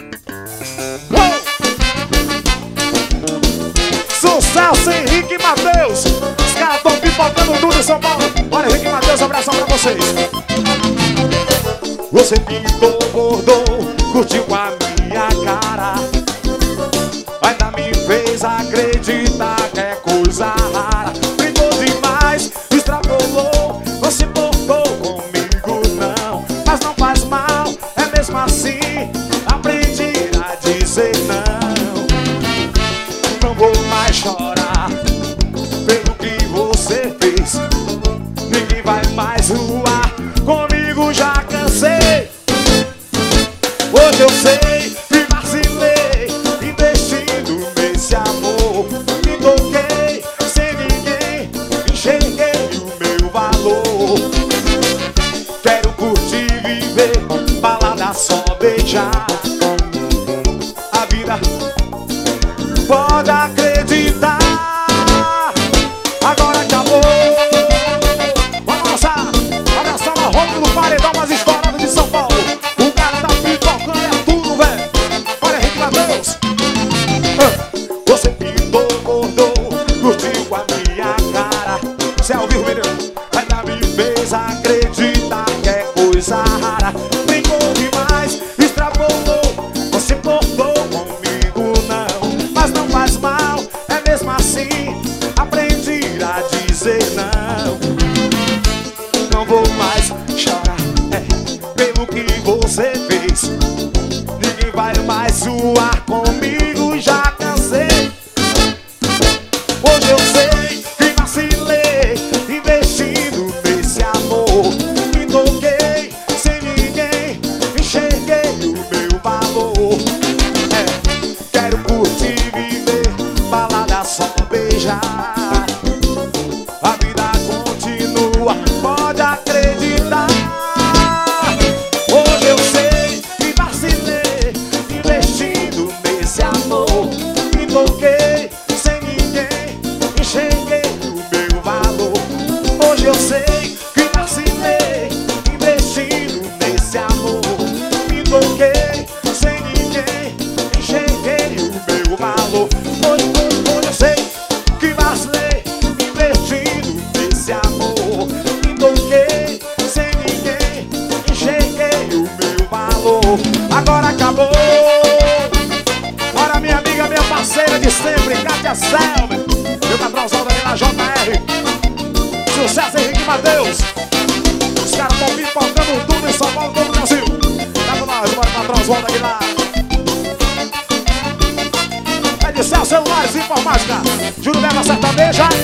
Sucesso, Henrique e Matheus. Os caras estão pipocando tudo em São Paulo. Olha, Henrique e Matheus, um abração pra vocês. Você pintou, bordou, curtiu a minha cara, ainda me fez acreditar que é coisa rara. Brincou demais, extrapolou, não se importou comigo não. Mas não faz mal, é mesmo assim, aprendi a dizer não. Não vou mais chorar pelo que você fez. Ninguém vai mais zoar comigo, já cansei. Hoje eu sei que vacilei, investindo nesse amor. Me toquei sem ninguém, enxerguei o meu valor. Quero curtir, viver, balada só beijar. A vida pode acreditar, agora acabou. Vamos lançar, abração a roupa do paredão mais estourado de São Paulo. O cara tá pipocando, é tudo, velho. Olha, Henrique Matheus. Você pintou, bordou, curtiu a minha cara. Você é ao vivo, menino, ainda me fez acreditar que é coisa rara. Brincou demais, extrapolou, não se importou comigo não. Mas não faz mal, é mesmo assim, aprendi a dizer não. Não vou mais chorar, pelo que você fez. Ninguém vai mais zoar comigo, já cansei. Hoje eu sei que vacilei, investindo nesse amor. Me toquei sem ninguém, enxerguei o meu valor. Quero curtir, viver, balada só beijar. A vida continua, pode acreditar. Hoje eu sei que vacilei, investindo nesse amor. Me toquei sem ninguém, enxerguei o meu valor. Hoje eu sei que vacilei, investindo nesse amor. Me toquei sem ninguém, enxerguei o meu valor. Hoje eu sei que vacilei, investindo nesse amor. Me toquei sem ninguém, enxerguei o meu valor. Agora acabou. Olha, minha amiga, minha parceira de sempre, Kátia Selma. Meu patrãozão ali na JR. Sucesso, Henrique e Matheus. Os caras estão pipocando tudo em São Paulo, todo o Brasil. Tá com nós, bora, patrãozão daqui lá. Edicel Celulares e Informática. Júlio Leva Sertaneja.